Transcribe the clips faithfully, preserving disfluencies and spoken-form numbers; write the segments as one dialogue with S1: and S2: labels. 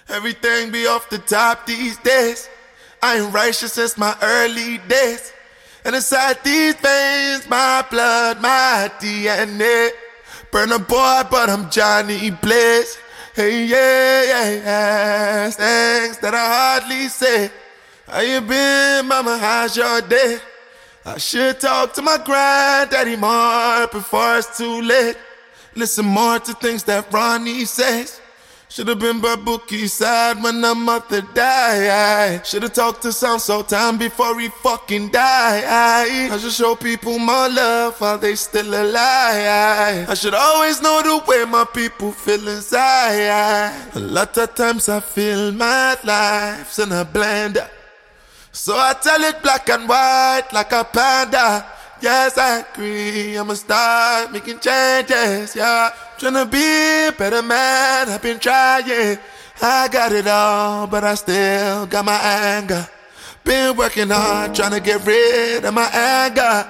S1: Everything be off the top these days. I ain't righteous since my early days. And inside these veins, my blood, my D N A. Burn a boy, but I'm Johnny Blaze. Hey, yeah, yeah, yeah. Things that I hardly say. How you been, mama? How's your day? I should talk to my granddaddy more before it's too late. Listen more to things that Ronnie says. Should've been by Bookie's side when the mother died. Should've talked to Sound Sultan before he fucking died. I should show people more love while they still alive. I should always know the way my people feel inside. A lot of times I feel my life's in a blender, so I tell it black and white like a panda. Yes, I agree, I'ma start making changes, yeah. Tryna be a better man, I've been trying. I got it all, but I still got my anger. Been working hard, tryna get rid of my anger.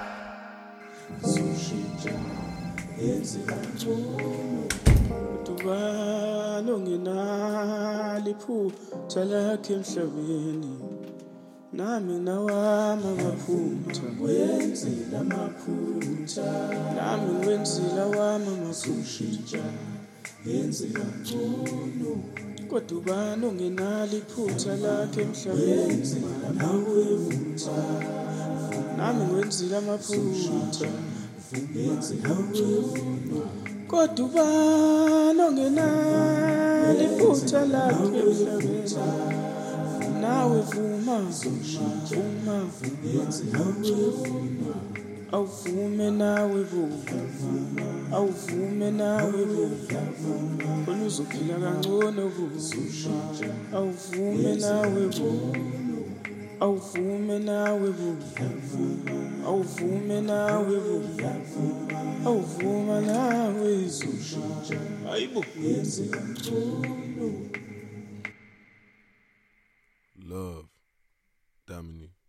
S2: Nami nawami amaphutha wenzile amaphutha nami wenzile wami amaphutha yenzile ngcono kodwa ubani ongenalo iphutha lakhe emhlabeni nawe vutha nami wenzile amaphutha yenzile ngcono kodwa ubani ongenalo iphutha lakhe emhlabeni nawe vuma vuma awuvume nawe vuma awuvume nawe vuma khona uzophila kangcono vuma awuvume nawe vuma awuvume nawe vuma awuvume nawe vuma awuvuma nawe vuma ayibo
S1: Love, Damini.